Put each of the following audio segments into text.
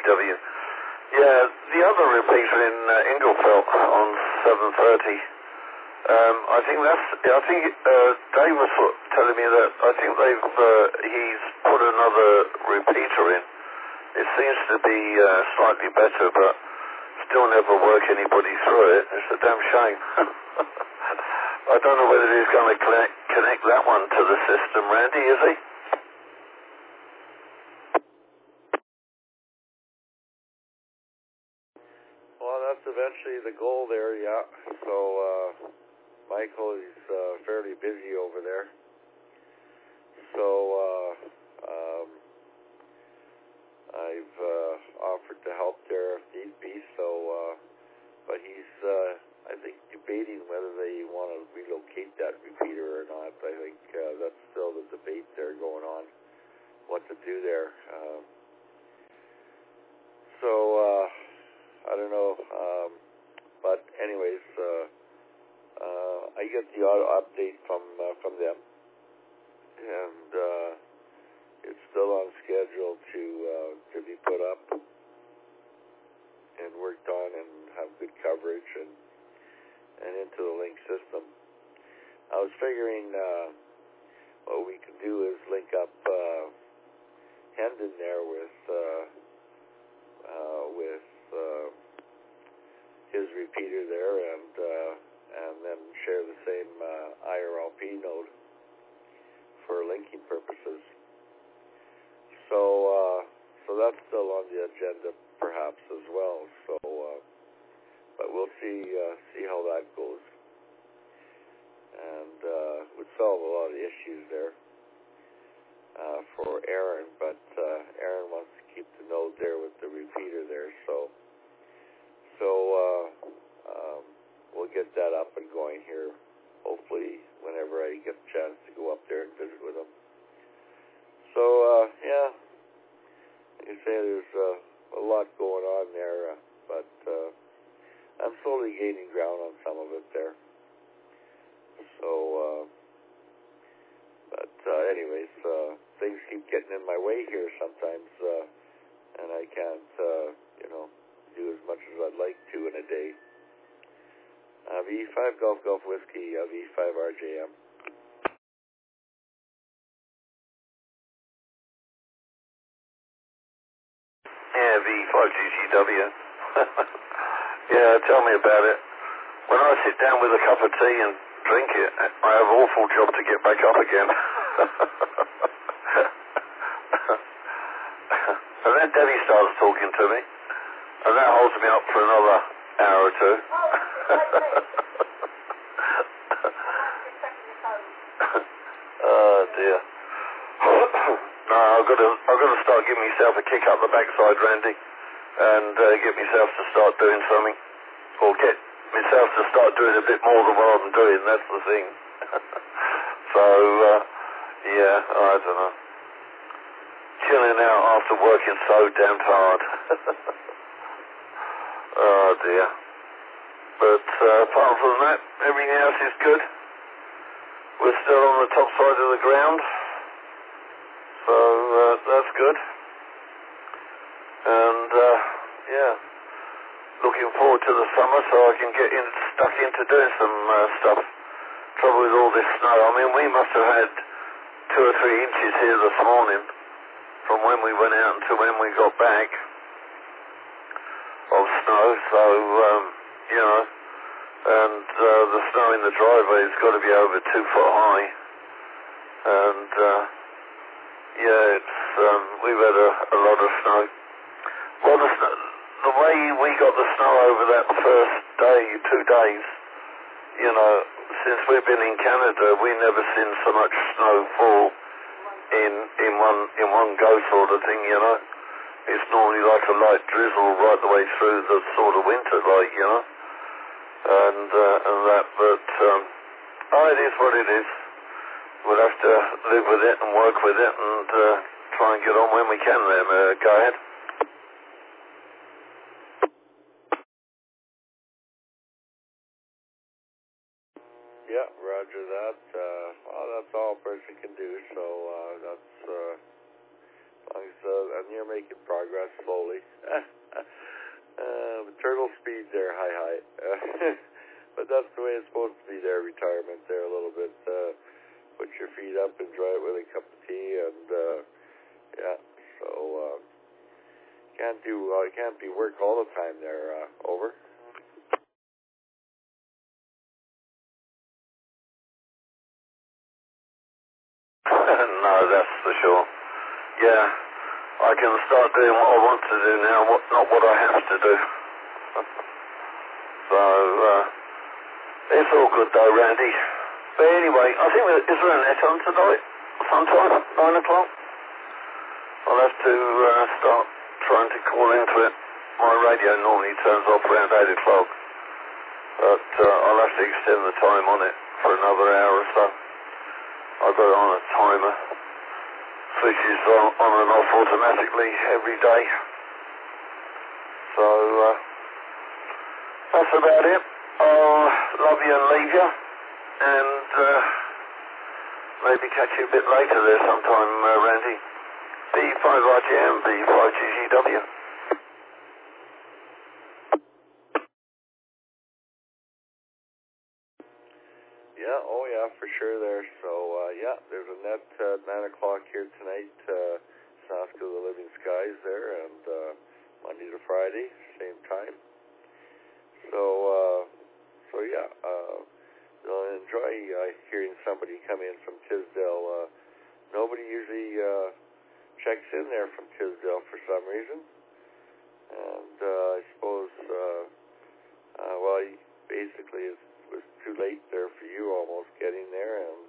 GW. Yeah, the other repeater in Inglefelt on 7:30. I think Dave was telling me that I think he's put another repeater in. It seems to be slightly better, but still never work anybody through it. It's a damn shame. I don't know whether he's going to connect that one to the system, Randy, is he? Well, that's eventually the goal there, yeah. So, Michael is fairly busy over there. So, I've offered to help there if need be, so, but he's, I think, debating whether they want to relocate that repeater or not. I think that's still the debate there going on, what to do there. So, I don't know, but anyways, I get the auto update from them, and it's still on schedule to be put up and worked on and have good coverage and into the link system. I was figuring what we could do is link up Hendon there with his repeater there, and then share the same IRLP node for linking purposes. So that's still on the agenda, perhaps as well. So, but we'll see how that goes, and would solve a lot of issues there for Aaron. But Aaron wants to keep the node there with the repeater there, so we'll get that up and going here, hopefully whenever I get a chance to go up there and visit with him. So, yeah, like I say, there's a lot going on there, but I'm slowly gaining ground on some of it there. So, but anyways, things keep getting in my way here sometimes, and I can't, do as much as I'd like to in a day. V5 Golf Whiskey, V5 RJM. Yeah, V5 GGW. Yeah, tell me about it. When I sit down with a cup of tea and drink it, I have an awful job to get back up again. And then Debbie starts talking to me, and that holds me up for another hour or two. Oh dear. No, I've got to start giving myself a kick up the backside, Randy, and get myself to start doing something, or get myself to start doing a bit more than what I'm doing. That's the thing. So, yeah, I don't know. Chilling out after working so damn hard. Oh dear. But apart from that, everything else is good. We're still on the top side of the ground, so that's good. And yeah, looking forward to the summer so I can get stuck into doing some stuff. Trouble with all this snow, I mean, we must have had 2 or 3 inches here this morning from when we went out until when we got back of snow, so and the snow in the driveway has got to be over 2 foot high, and yeah, it's we've had a lot of snow. Well, the way we got the snow over that first day, 2 days, since we've been in Canada, we never seen so much snow fall in one go sort of thing. It's normally like a light drizzle right the way through the sort of winter, and that. But it is what it is. We'll have to live with it and work with it and try and get on when we can. There, go ahead. Yeah, roger that. That's all a person can do, so that's, as long as, and you're making progress slowly. that's the way it's supposed to be there, retirement there a little bit. Put your feet up, enjoy it with a cup of tea, and yeah, so can't be work all the time there, over. No, that's for sure. Yeah, I can start doing what I want to do now, not what I have to do. So, it's all good though, Randy. But anyway, I think, is there an net on tonight? Sometime? 9 o'clock? I'll have to start trying to call into it. My radio normally turns off around 8 o'clock. But I'll have to extend the time on it for another hour or so. I've got it on a timer. Switches on and off automatically every day. So, that's about it. I'll love you and leave you. And maybe catch you a bit later there sometime, Randy. B5RGM, B5GGW. Yeah, oh yeah, for sure there. So, yeah, there's a net 9 o'clock here tonight, Saska the Living Skies there, and Monday to Friday, same time. So yeah, you'll enjoy hearing somebody come in from Tisdale. Nobody usually checks in there from Tisdale for some reason. And I suppose, well, basically it was too late there for you almost getting there, and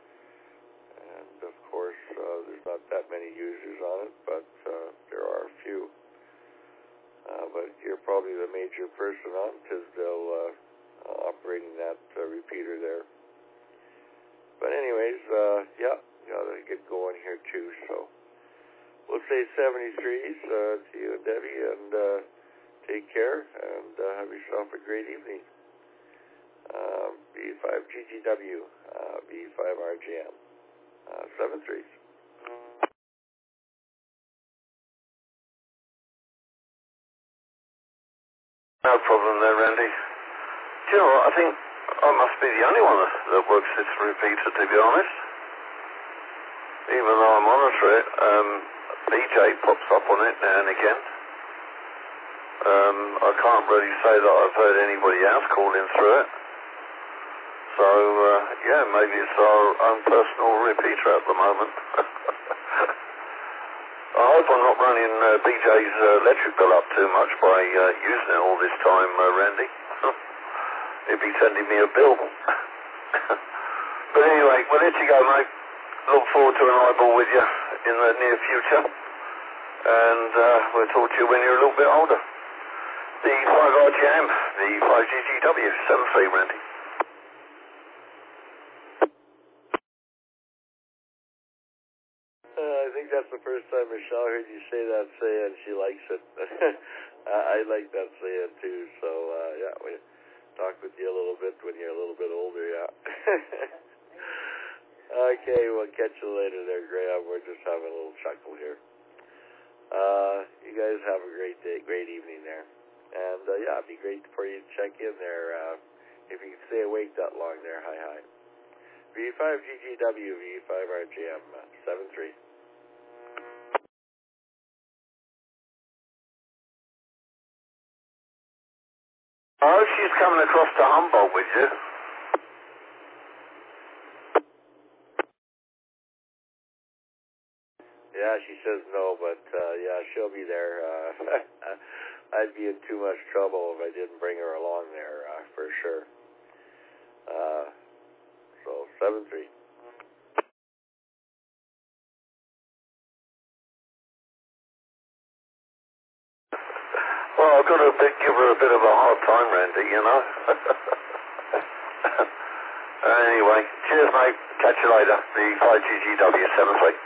of course there's not that many users on it, but there are a few. But you're probably the major person on Tisdale operating that repeater there. But anyways, yeah, gotta get going here too, so we'll say 73s to you and Debbie, and take care, and have yourself a great evening. B5GGW, B5RGM, 73s. No problem there, Randy. Do you know what? I think I must be the only one that works this repeater, to be honest. Even though I monitor it, BJ pops up on it now and again. I can't really say that I've heard anybody else calling through it. So, yeah, maybe it's our own personal repeater at the moment. I hope I'm not running BJ's electric bill up too much by using it all this time, Randy. He'd be sending me a bill. But anyway, we'll let you go, mate. Look forward to an eyeball with you in the near future. And we'll talk to you when you're a little bit older. The 5RGM, the 5GGW, 73, Randy. I think that's the first time Michelle heard you say that saying. She likes it. I like that saying too. So, yeah, we talk with you a little bit when you're a little bit older, yeah. Okay, we'll catch you later there, Graham. We're just having a little chuckle here. You guys have a great day, great evening there. And, yeah, it'd be great for you to check in there if you can stay awake that long there. Hi. V5GGW, V5RGM, 73. Oh, she's coming across to Humboldt with you. Yeah, she says no, but, yeah, she'll be there. I'd be in too much trouble if I didn't bring her along there, for sure. So, 73. Well, I've got to give her a bit of a hard time, Randy, you know. Anyway, cheers, mate. Catch you later. The 5GGW 73.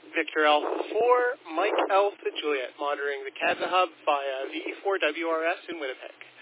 Victor Alpha 4, Mike Alpha Juliet, monitoring the Canada Hub via VE4 WRS in Winnipeg.